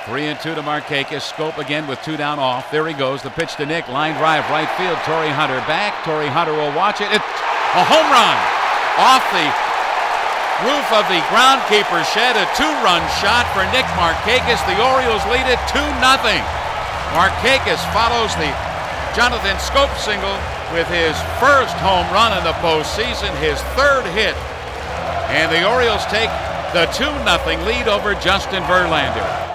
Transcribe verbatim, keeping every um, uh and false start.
Three and two to Markakis. Schoop again with two down off. There he goes. The pitch to Nick. Line drive right field. Torrey Hunter back. Torrey Hunter will watch it. It's a home run off the roof of the groundkeeper's shed. A two-run shot for Nick Markakis. The Orioles lead it two nothing. Markakis follows the Jonathan Schoop single with his first home run in the postseason, his third hit. And the Orioles take the two nothing lead over Justin Verlander.